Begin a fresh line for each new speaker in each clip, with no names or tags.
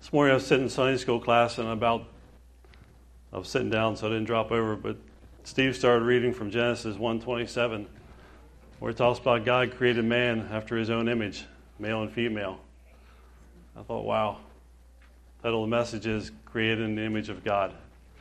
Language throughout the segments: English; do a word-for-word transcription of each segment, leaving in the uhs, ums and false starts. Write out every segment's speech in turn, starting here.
This morning I was sitting in Sunday school class, and about I was sitting down so I didn't drop over, but Steve started reading from Genesis one twenty-seven, where it talks about God created man after his own image, male and female. I thought, wow. The title of the message is Created in the Image of God.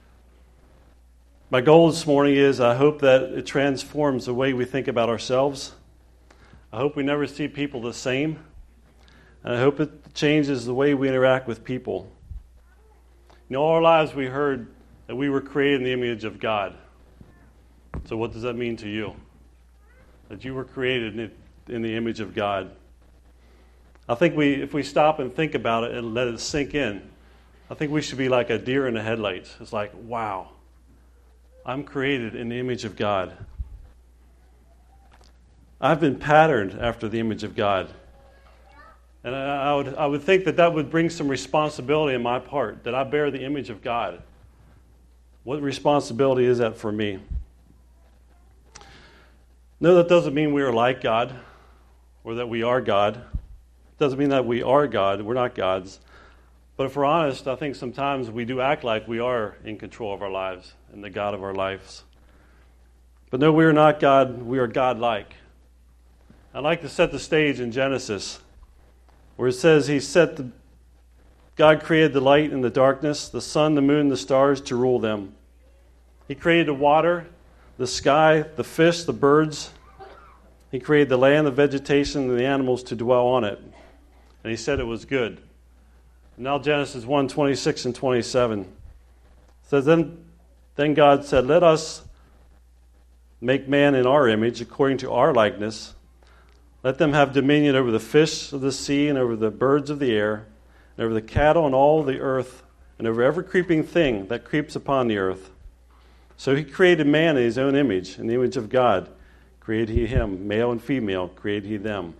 My goal this morning is I hope that it transforms the way we think about ourselves. I hope we never see people the same. And I hope it changes the way we interact with people. You know, all our lives we heard that we were created in the image of God. So what does that mean to you? That you were created in the image of God. I think we, if we stop and think about it and let it sink in, I think we should be like a deer in the headlights. It's like, wow, I'm created in the image of God. I've been patterned after the image of God. And I would, I would think that that would bring some responsibility on my part, that I bear the image of God. What responsibility is that for me? No, that doesn't mean we are like God or that we are God. It doesn't mean that we are God. We're not gods. But if we're honest, I think sometimes we do act like we are in control of our lives and the God of our lives. But no, we are not God. We are God-like. I'd like to set the stage in Genesis, where it says he set the, God created the light and the darkness, the sun, the moon, the stars to rule them. He created the water, the sky, the fish, the birds. He created the land, the vegetation, and the animals to dwell on it. And he said it was good. And now Genesis one, twenty-six and twenty-seven says, then, then God said, let us make man in our image, according to our likeness. Let them have dominion over the fish of the sea and over the birds of the air, and over the cattle and all the earth, and over every creeping thing that creeps upon the earth. So he created man in his own image, in the image of God. Created he him, male and female, created he them.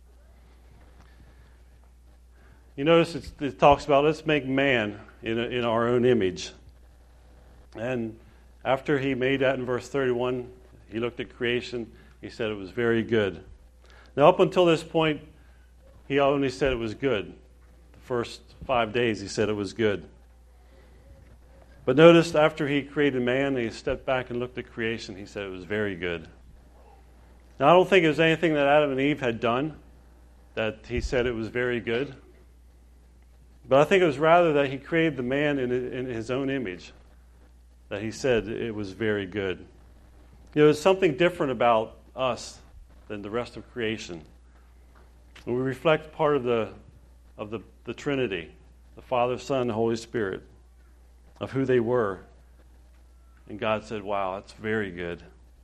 You notice it, it talks about let's make man in, a, in our own image. And after he made that in verse thirty-one, he looked at creation, he said it was very good. Now, up until this point, he only said it was good. The first five days, he said it was good. But notice, after he created man, he stepped back and looked at creation. He said it was very good. Now, I don't think it was anything that Adam and Eve had done that he said it was very good. But I think it was rather that he created the man in, in his own image, that he said it was very good. You know, there's something different about us than the rest of creation. And we reflect part of the of the, the Trinity, the Father, Son, and Holy Spirit, of who they were. And God said, wow, that's very good.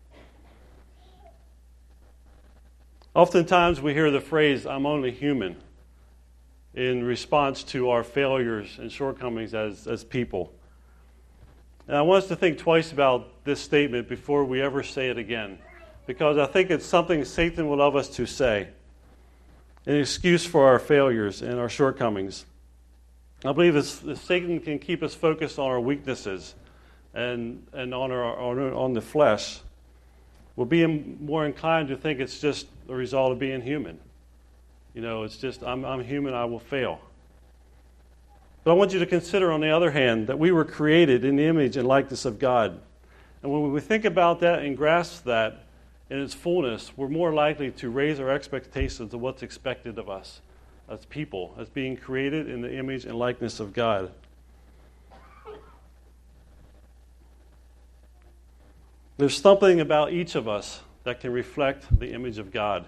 Oftentimes we hear the phrase, I'm only human, in response to our failures and shortcomings as, as people. And I want us to think twice about this statement before we ever say it again, because I think it's something Satan would love us to say, an excuse for our failures and our shortcomings. I believe that Satan can keep us focused on our weaknesses and, and on, our, on, on the flesh. We'll be more inclined to think it's just the result of being human. You know, it's just, I'm, I'm human, I will fail. But I want you to consider, on the other hand, that we were created in the image and likeness of God. And when we think about that and grasp that in its fullness, we're more likely to raise our expectations of what's expected of us as people, as being created in the image and likeness of God. There's something about each of us that can reflect the image of God.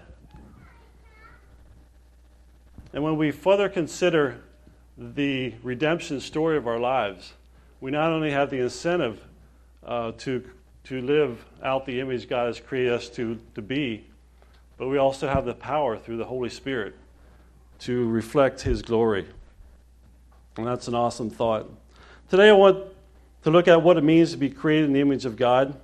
And when we further consider the redemption story of our lives, we not only have the incentive uh, to to live out the image God has created us to, to be, but we also have the power through the Holy Spirit to reflect His glory. And that's an awesome thought. Today I want to look at what it means to be created in the image of God.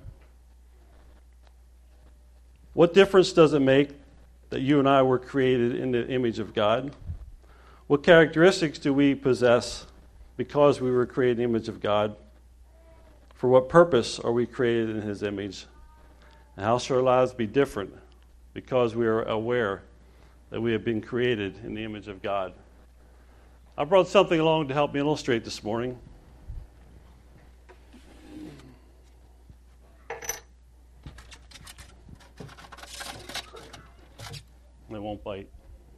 What difference does it make that you and I were created in the image of God? What characteristics do we possess because we were created in the image of God? For what purpose are we created in His image? And how shall our lives be different because we are aware that we have been created in the image of God? I brought something along to help me illustrate this morning. It won't bite.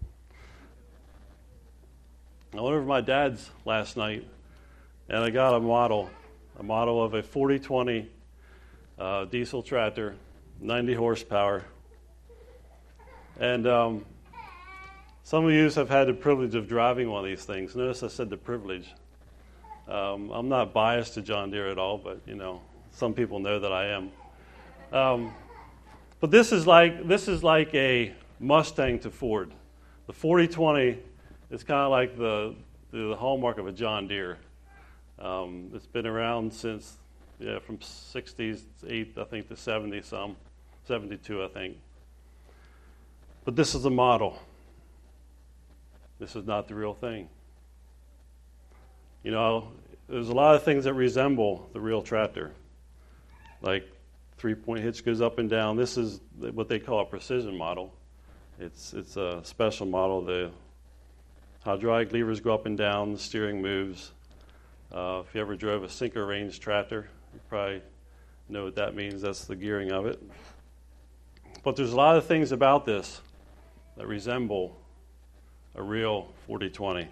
I went over to my dad's last night, and I got a model, a model of a forty twenty uh, diesel tractor, ninety horsepower. And um, some of you have had the privilege of driving one of these things. Notice I said the privilege. Um, I'm not biased to John Deere at all, but you know, some people know that I am. Um, but this is like this is like a Mustang to Ford. The forty twenty is kind of like the, the hallmark of a John Deere. Um, it's been around since, yeah, from sixties, eight, I think, to seventy some, seventy-two, I think. But this is a model. This is not the real thing. You know, there's a lot of things that resemble the real tractor. Like three-point hitch goes up and down. This is what they call a precision model. It's it's a special model. The hydraulic levers go up and down. The steering moves. Uh, if you ever drove a sinker range tractor, you probably know what that means. That's the gearing of it. But there's a lot of things about this that resemble a real forty twenty.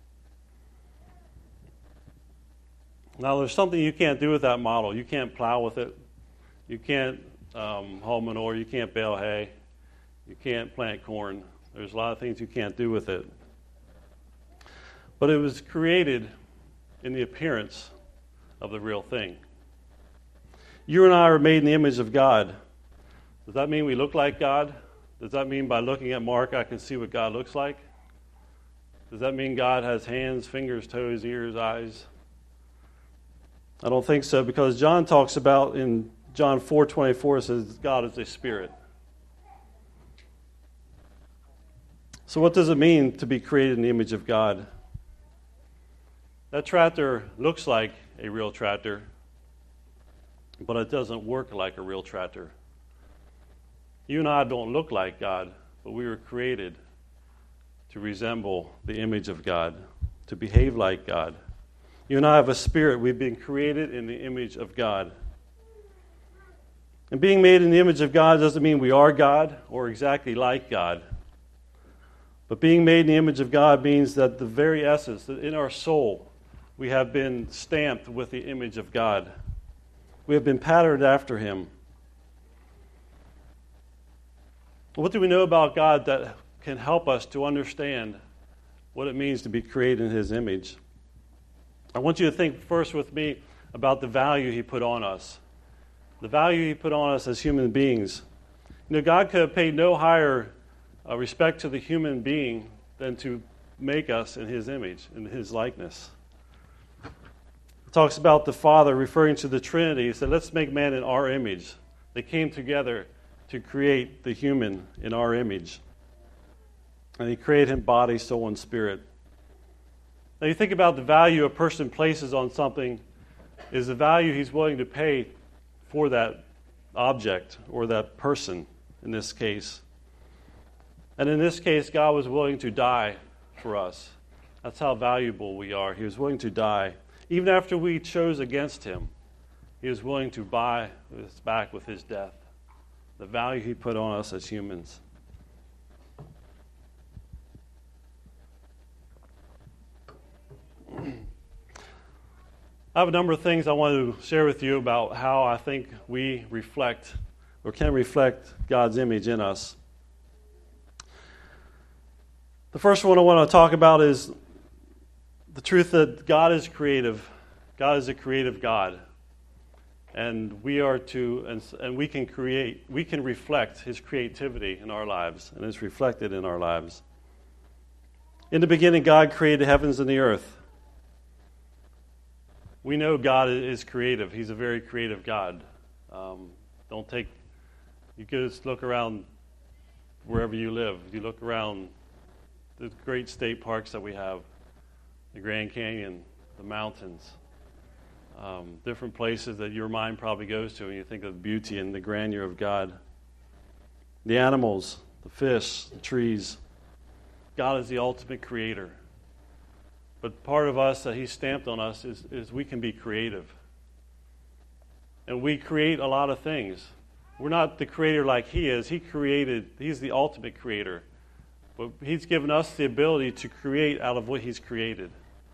Now, there's something you can't do with that model. You can't plow with it. You can't um, haul manure. You can't bale hay. You can't plant corn. There's a lot of things you can't do with it. But it was created in the appearance of the real thing. You and I are made in the image of God. Does that mean we look like God? Does that mean by looking at Mark I can see what God looks like? Does that mean God has hands, fingers, toes, ears, eyes? I don't think so, because John talks about in John four twenty-four, it says God is a spirit. So what does it mean to be created in the image of God? That tractor looks like a real tractor, but it doesn't work like a real tractor. You and I don't look like God, but we were created to resemble the image of God, to behave like God. You and I have a spirit. We've been created in the image of God. And being made in the image of God doesn't mean we are God or exactly like God. But being made in the image of God means that the very essence, that in our soul, we have been stamped with the image of God. We have been patterned after Him. What do we know about God that can help us to understand what it means to be created in His image? I want you to think first with me about the value He put on us. The value He put on us as human beings. You know, God could have paid no higher uh, respect to the human being than to make us in His image, in His likeness. It talks about the Father referring to the Trinity. He said, let's make man in our image. They came together to create the human in our image. And He created him body, soul, and spirit. Now you think about the value a person places on something is the value he's willing to pay for that object or that person in this case. And in this case, God was willing to die for us. That's how valuable we are. He was willing to die. Even after we chose against Him, He was willing to buy us back with His death. The value He put on us as humans. I have a number of things I want to share with you about how I think we reflect or can reflect God's image in us. The first one I want to talk about is the truth that God is creative. God is a creative God. And we are to, and, and we can create, we can reflect His creativity in our lives, and it's reflected in our lives. In the beginning, God created the heavens and the earth. We know God is creative. He's a very creative God. Um, don't take, you can just look around wherever you live. You look around the great state parks that we have, the Grand Canyon, the mountains, um, different places that your mind probably goes to when you think of the beauty and the grandeur of God. The animals, the fish, the trees. God is the ultimate creator. But part of us that He stamped on us is, is we can be creative. And we create a lot of things. We're not the creator like He is. He created, He's the ultimate creator. But He's given us the ability to create out of what He's created.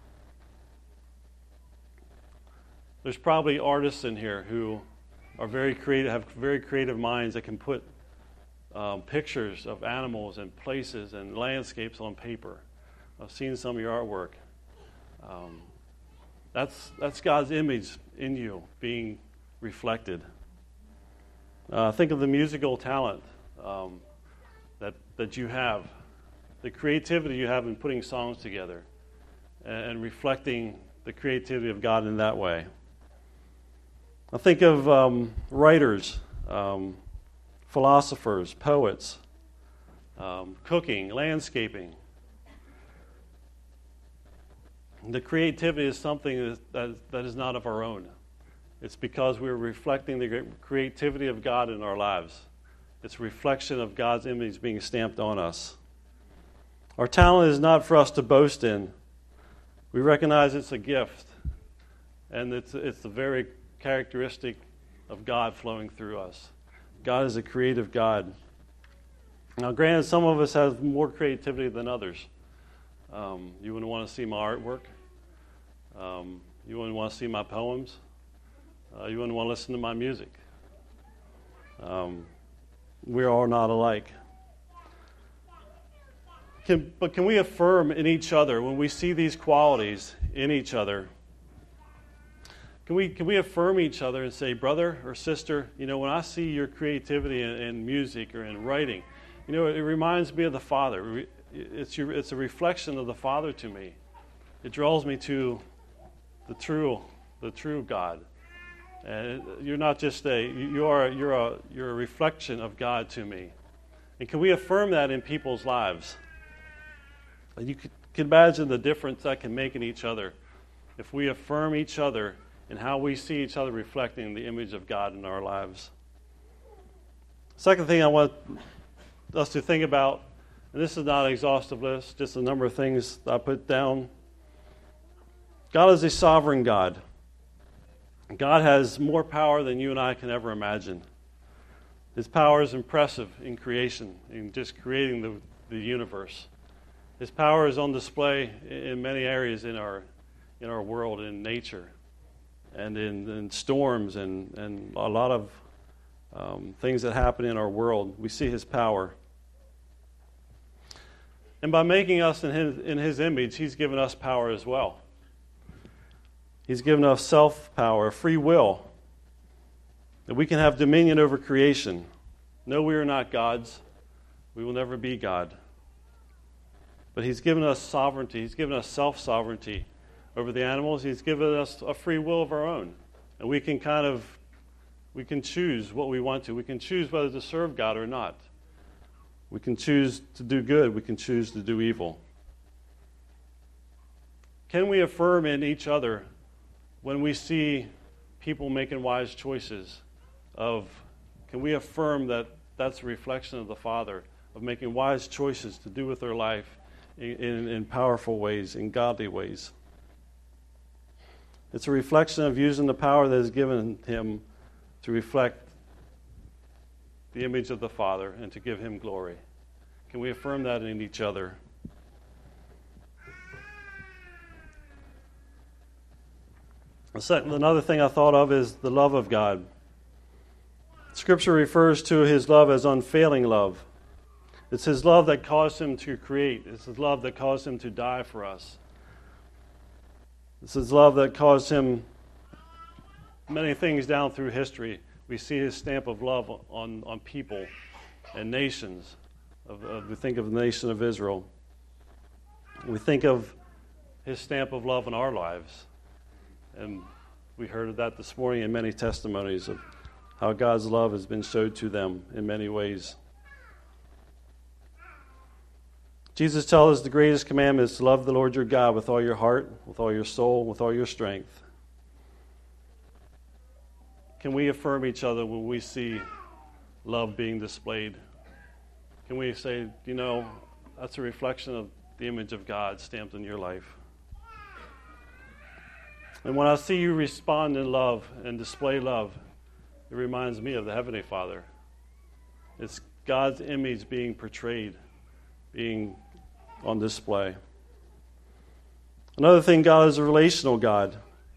There's probably artists in here who are very creative, have very creative minds that can put um, pictures of animals and places and landscapes on paper. I've seen some of your artwork. Um, that's that's God's image in you being reflected. Uh, think of the musical talent um, that that you have, the creativity you have in putting songs together, and, and reflecting the creativity of God in that way. I think of um, writers, um, philosophers, poets, um, cooking, landscaping. The creativity is something that, that is not of our own. It's because we're reflecting the creativity of God in our lives. It's a reflection of God's image being stamped on us. Our talent is not for us to boast in. We recognize it's a gift, and it's it's the very characteristic of God flowing through us. God is a creative God. Now, granted, some of us have more creativity than others. Um, you wouldn't want to see my artwork. Um, you wouldn't want to see my poems. Uh, you wouldn't want to listen to my music. Um, we are not alike. Can, but can we affirm in each other, when we see these qualities in each other, Can we can we affirm each other and say, brother or sister, you know, when I see your creativity in, in music or in writing, you know, it reminds me of the Father. It's your, it's a reflection of the Father to me. It draws me to the true the true God. And you're not just a you are you're a you're a reflection of God to me. And can we affirm that in people's lives? And you can imagine the difference that can make in each other if we affirm each other and how we see each other reflecting the image of God in our lives. Second thing I want us to think about, and this is not an exhaustive list, just a number of things that I put down. God is a sovereign God. God has more power than you and I can ever imagine. His power is impressive in creation, in just creating the, the universe. His power is on display in many areas in our in our world, in nature, and in, in storms and, and a lot of um, things that happen in our world. We see His power. And by making us in His, in His image, He's given us power as well. He's given us self-power, free will, that we can have dominion over creation. No, we are not gods. We will never be God. But He's given us sovereignty. He's given us self-sovereignty over the animals. He's given us a free will of our own. And we can kind of, we can choose what we want to. We can choose whether to serve God or not. We can choose to do good. We can choose to do evil. Can we affirm in each other when we see people making wise choices of, can we affirm that that's a reflection of the Father, of making wise choices to do with their life in, in, in powerful ways, in godly ways? It's a reflection of using the power that is given Him to reflect the image of the Father and to give Him glory. Can we affirm that in each other? Another thing I thought of is the love of God. Scripture refers to His love as unfailing love. It's His love that caused Him to create. It's His love that caused Him to die for us. It's His love that caused Him many things down through history. We see His stamp of love on, on people and nations. Of, of, we think of the nation of Israel. We think of His stamp of love in our lives. And we heard of that this morning in many testimonies of how God's love has been showed to them in many ways. Jesus tells us the greatest commandment is to love the Lord your God with all your heart, with all your soul, with all your strength. Can we affirm each other when we see love being displayed? Can we say, you know, that's a reflection of the image of God stamped in your life? And when I see you respond in love and display love, it reminds me of the Heavenly Father. It's God's image being portrayed, being on display. Another thing, God is a relational God.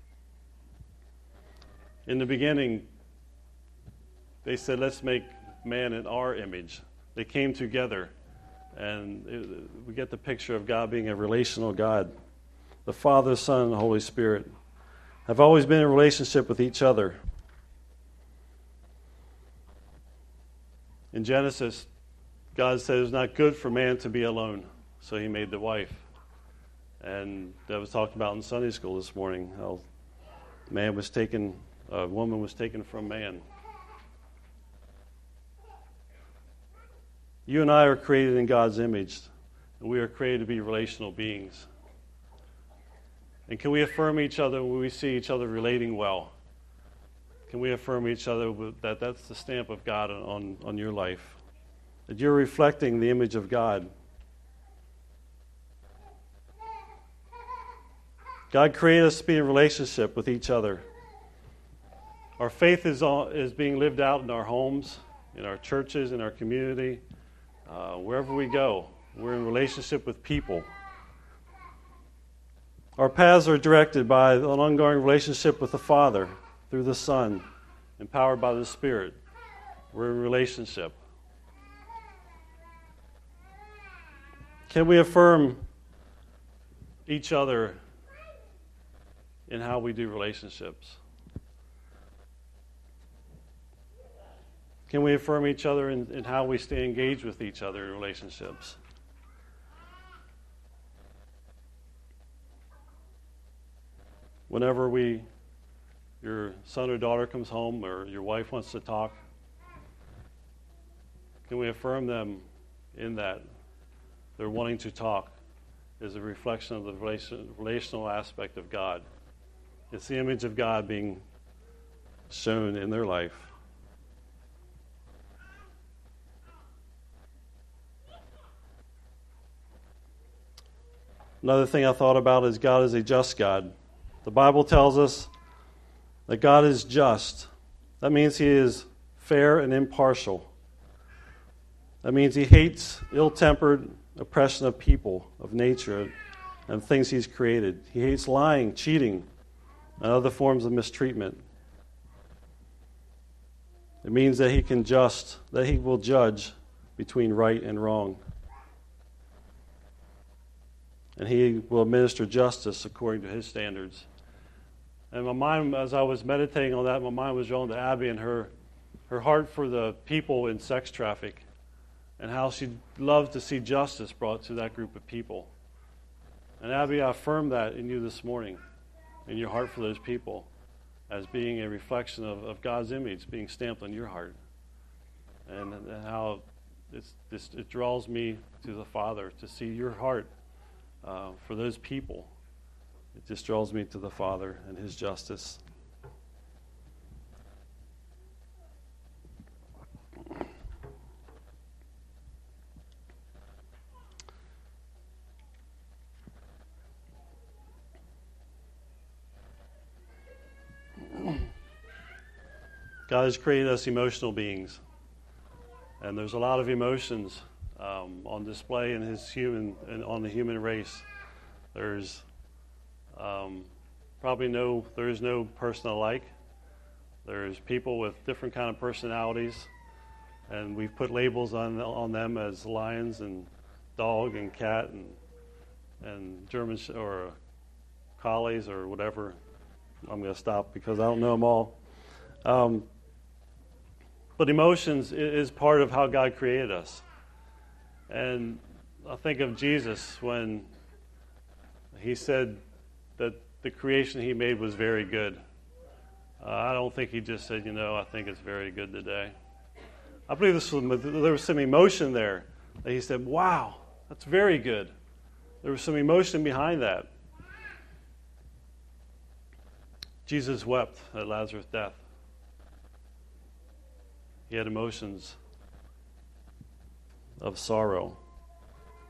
In the beginning, they said, let's make man in our image. They came together, and it, we get the picture of God being a relational God. The Father, Son, and the Holy Spirit have always been in relationship with each other. In Genesis, God said it was not good for man to be alone, so he made the wife. And that was talked about in Sunday school this morning, how man was taken, a woman was taken from man. You and I are created in God's image, and we are created to be relational beings. And can we affirm each other when we see each other relating well? Can we affirm each other that that's the stamp of God on, on your life? That you're reflecting the image of God. God created us to be in relationship with each other. Our faith is, all, is being lived out in our homes, in our churches, in our community. Uh, wherever we go, we're in relationship with people. Our paths are directed by an ongoing relationship with the Father through the Son, empowered by the Spirit. We're in relationship. Can we affirm each other in how we do relationships? Can we affirm each other in, in how we stay engaged with each other in relationships? Whenever we, your son or daughter comes home or your wife wants to talk, can we affirm them in that they're wanting to talk is a reflection of the relation, relational aspect of God. It's the image of God being shown in their life. Another thing I thought about is God is a just God. The Bible tells us that God is just. That means He is fair and impartial. That means He hates ill-tempered oppression of people, of nature, and things He's created. He hates lying, cheating, and other forms of mistreatment. It means that He can just, that He will judge between right and wrong. And He will administer justice according to His standards. And my mind, as I was meditating on that, my mind was drawn to Abby and her, her heart for the people in sex traffic and how she'd love to see justice brought to that group of people. And Abby, I affirm that in you this morning, in your heart for those people, as being a reflection of, of God's image being stamped on your heart. And, and how it's, this, it draws me to the Father to see your heart uh, for those people. It just draws me to the Father and His justice. God has created us emotional beings, and there's a lot of emotions um, on display in His human and on the human race. There's um, probably no, there is no person alike. There's people with different kind of personalities, and we've put labels on on them as lions and dog and cat and and German sh- or collies or whatever. I'm going to stop because I don't know them all. Um, But emotions is part of how God created us. And I think of Jesus when He said that the creation He made was very good. Uh, I don't think He just said, you know, I think it's very good today. I believe this was, there was some emotion there that He said, wow, that's very good. There was some emotion behind that. Jesus wept at Lazarus' death. He had emotions of sorrow.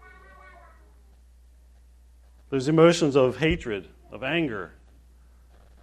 There's emotions of hatred, of anger,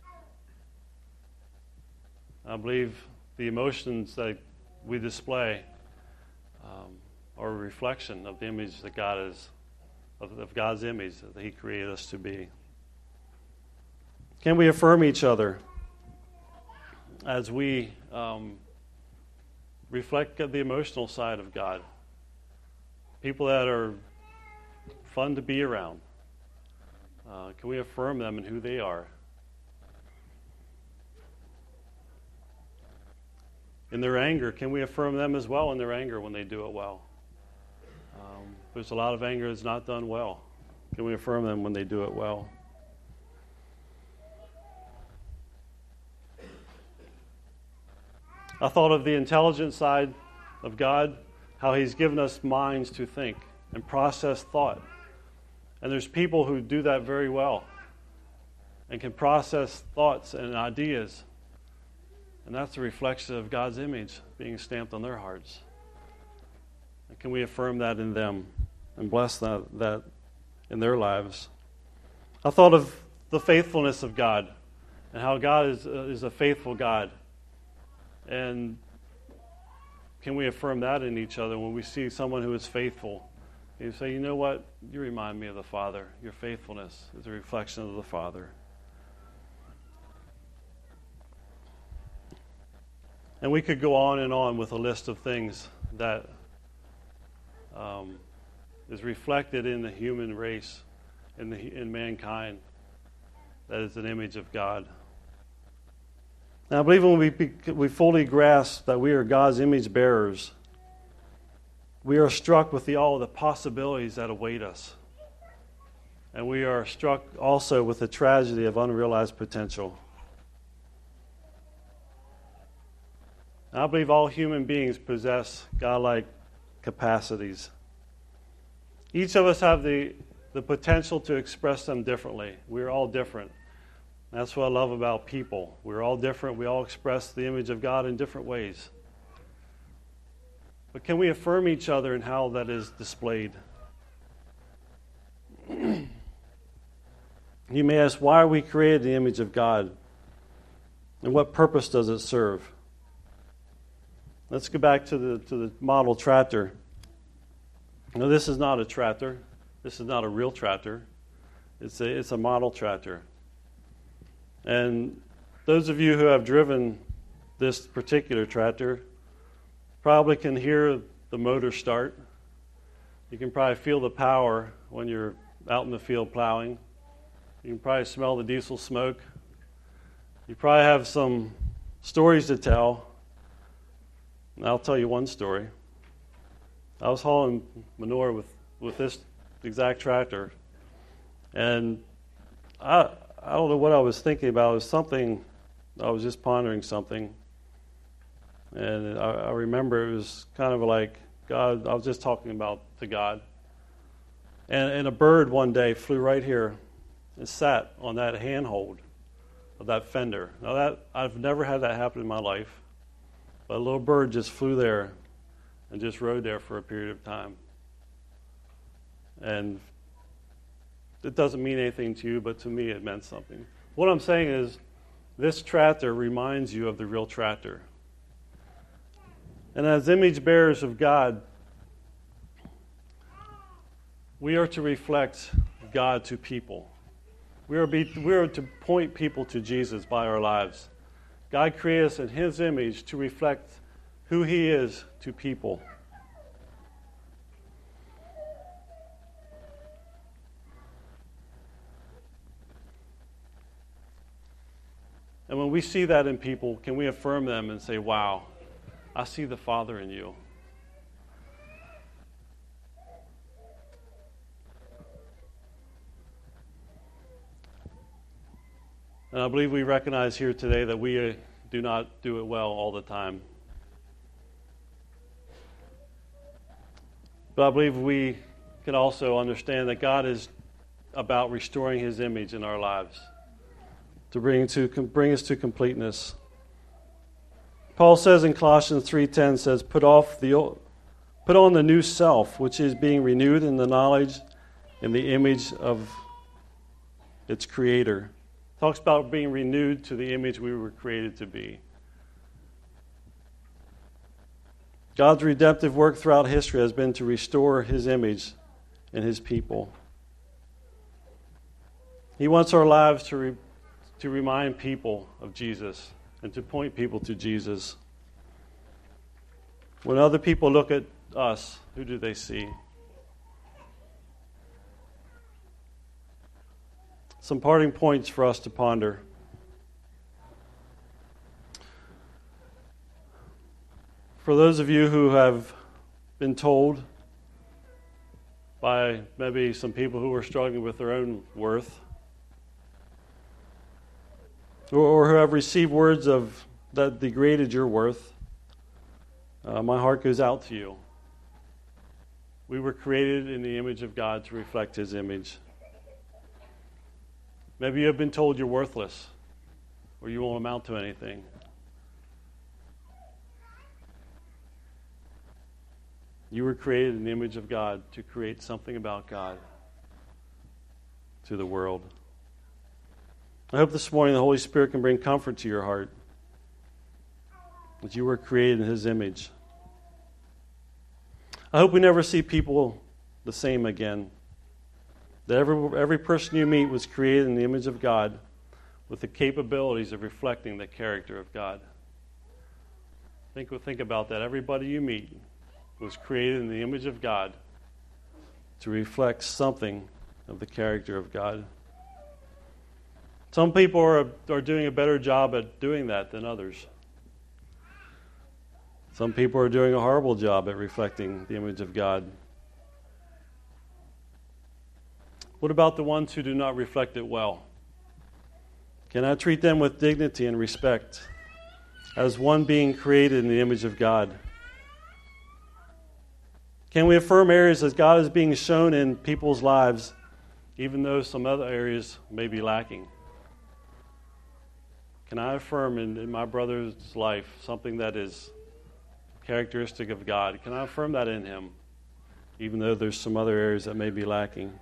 I believe the emotions that we display um, are a reflection of the image that God is, of, of God's image that He created us to be. Can we affirm each other as we um, reflect the emotional side of God? People that are fun to be around. Uh, can we affirm them in who they are? In their anger, can we affirm them as well in their anger when they do it well? Um, there's a lot of anger that's not done well. Can we affirm them when they do it well? I thought of the intelligent side of God, how He's given us minds to think and process thought. And there's people who do that very well and can process thoughts and ideas. And that's a reflection of God's image being stamped on their hearts. And can we affirm that in them and bless that, that in their lives? I thought of the faithfulness of God and how God is, uh, is a faithful God. And can we affirm that in each other when we see someone who is faithful? You say, you know what? You remind me of the Father. Your faithfulness is a reflection of the Father. And we could go on and on with a list of things that um, is reflected in the human race, in, the, in mankind, that is an image of God. And I believe when we, we fully grasp that we are God's image bearers, we are struck with the, all of the possibilities that await us. And we are struck also with the tragedy of unrealized potential. And I believe all human beings possess godlike capacities. Each of us have the, the potential to express them differently. We're all different. That's what I love about people. We're all different. We all express the image of God in different ways. But can we affirm each other in how that is displayed? You may ask, why are we created in the image of God? And what purpose does it serve? Let's go back to the to the model tractor. No, this is not a tractor. This is not a real tractor. It's a it's a model tractor. And those of you who have driven this particular tractor probably can hear the motor start. You can probably feel the power when you're out in the field plowing. You can probably smell the diesel smoke. You probably have some stories to tell. And I'll tell you one story. I was hauling manure with, with this exact tractor, and I I don't know what I was thinking about. It was something, I was just pondering something, and I, I remember it was kind of like God, I was just talking about to God, and, and a bird one day flew right here and sat on that handhold of that fender. Now that, I've never had that happen in my life. But a little bird just flew there and just rode there for a period of time. And it doesn't mean anything to you, but to me it meant something. What I'm saying is, this tractor reminds you of the real tractor. And as image bearers of God, we are to reflect God to people. We are, be, we are to point people to Jesus by our lives. God created us in His image to reflect who He is to people. And when we see that in people, can we affirm them and say, wow, I see the Father in you. And I believe we recognize here today that we uh, do not do it well all the time. But I believe we can also understand that God is about restoring His image in our lives, to bring to bring us to completeness. Paul says in Colossians three ten, says, "Put off the old, put on the new self, which is being renewed in the knowledge, in the image of its Creator." Talks about being renewed to the image we were created to be. God's redemptive work throughout history has been to restore His image in His people. He wants our lives to, re- to remind people of Jesus and to point people to Jesus. When other people look at us, who do they see? Some parting points for us to ponder. For those of you who have been told by maybe some people who are struggling with their own worth, or who have received words of that degraded your worth, uh, my heart goes out to you. We were created in the image of God to reflect His image. Maybe you have been told you're worthless or you won't amount to anything. You were created in the image of God to create something about God to the world. I hope this morning the Holy Spirit can bring comfort to your heart that you were created in His image. I hope we never see people the same again. That every, every person you meet was created in the image of God with the capabilities of reflecting the character of God. Think, think about that. Everybody you meet was created in the image of God to reflect something of the character of God. Some people are, are doing a better job at doing that than others. Some people are doing a horrible job at reflecting the image of God. What about the ones who do not reflect it well? Can I treat them with dignity and respect as one being created in the image of God? Can we affirm areas that God is being shown in people's lives, even though some other areas may be lacking? Can I affirm in, in my brother's life something that is characteristic of God? Can I affirm that in him, even though there's some other areas that may be lacking?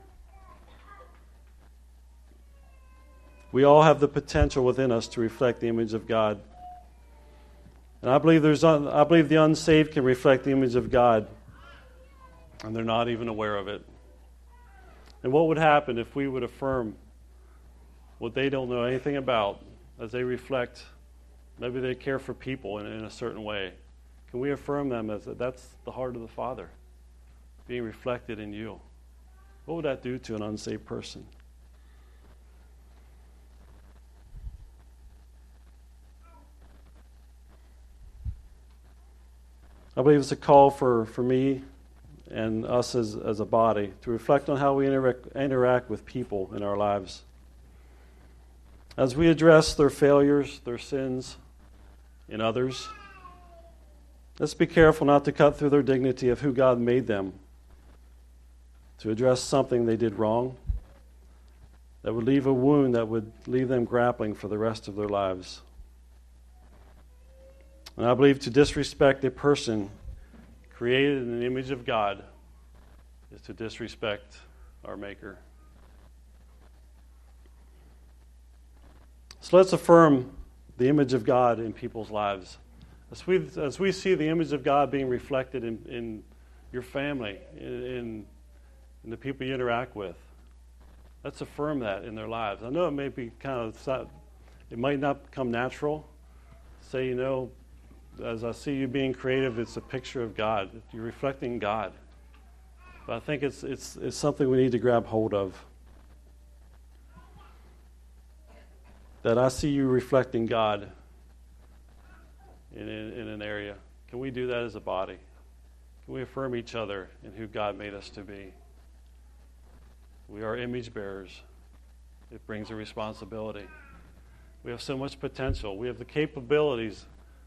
We all have the potential within us to reflect the image of God. And I believe there's un, I believe the unsaved can reflect the image of God, and they're not even aware of it. And what would happen if we would affirm what they don't know anything about as they reflect? Maybe they care for people in, in a certain way. Can we affirm them as that that's the heart of the Father being reflected in you? What would that do to an unsaved person? I believe it's a call for, for me and us as, as a body to reflect on how we interact, interact with people in our lives. As we address their failures, their sins in others, let's be careful not to cut through their dignity of who God made them, to address something they did wrong that would leave a wound that would leave them grappling for the rest of their lives. And I believe to disrespect a person created in the image of God is to disrespect our Maker. So let's affirm the image of God in people's lives. As we, as we see the image of God being reflected in, in your family, in, in, in the people you interact with, let's affirm that in their lives. I know it may be kind of, it might not come natural. Say, you know, as I see you being creative, it's a picture of God. You're reflecting God. But I think it's it's it's something we need to grab hold of. That I see you reflecting God in, in, in an area. Can we do that as a body? Can we affirm each other in who God made us to be? We are image bearers. It brings a responsibility. We have so much potential. We have the capabilities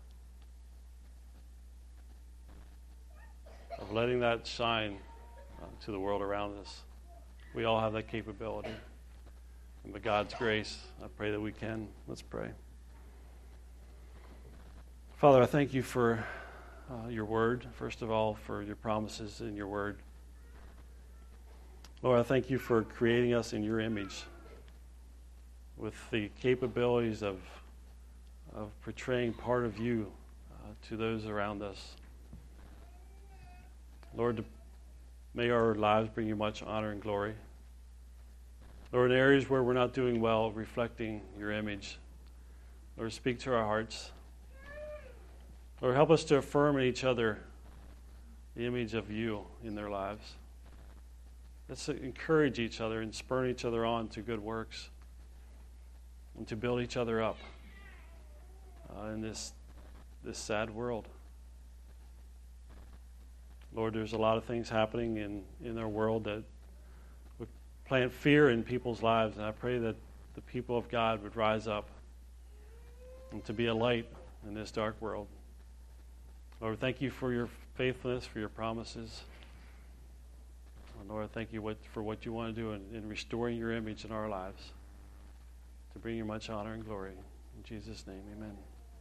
of letting that shine uh, to the world around us. We all have that capability. And by God's grace, I pray that we can. Let's pray. Father, I thank you for uh, your word, first of all, for your promises in your word. Lord, I thank you for creating us in your image with the capabilities of, of portraying part of you uh, to those around us. Lord, may our lives bring you much honor and glory. Lord, in areas where we're not doing well, reflecting your image, Lord, speak to our hearts. Lord, help us to affirm in each other the image of you in their lives. Let's encourage each other and spur each other on to good works and to build each other up uh, in this, this sad world. Lord, there's a lot of things happening in, in our world that would plant fear in people's lives, and I pray that the people of God would rise up and to be a light in this dark world. Lord, thank you for your faithfulness, for your promises. Lord, thank you what, for what you want to do in, in restoring your image in our lives to bring you much honor and glory. In Jesus' name, amen.